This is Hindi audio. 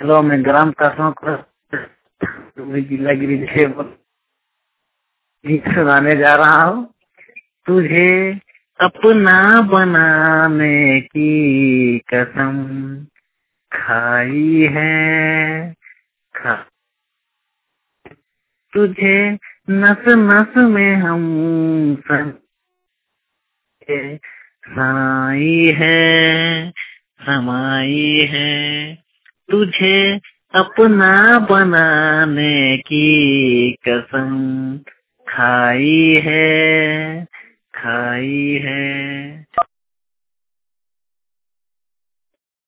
हेलो, मैं ग्राम कासों को गिलागिरी से गीत सुनाने जा रहा हूँ। तुझे अपना बनाने की कसम खाई है, खा तुझे नस नस में हम समाई है, समाई है। तुझे अपना बनाने की कसम खाई है, खाई है।